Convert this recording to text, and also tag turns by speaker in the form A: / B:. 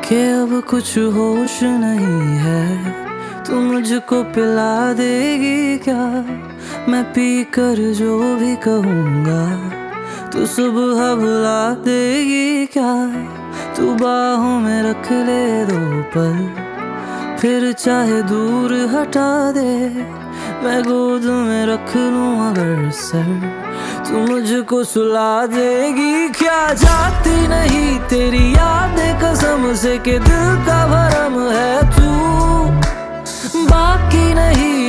A: कि अब कुछ होश नहीं है। तू मुझको पिला देगी क्या? मैं पी कर जो भी कहूँगा तू सुबह बुला देगी क्या? तू बाहों में रख ले दो पल, फिर चाहे दूर हटा दे। मैं गोद में रख लूं अगर सर, तू मुझको सुला देगी क्या? जाती नहीं तेरी यादें कसम से कि दिल का भरम है तू, बाकी नहीं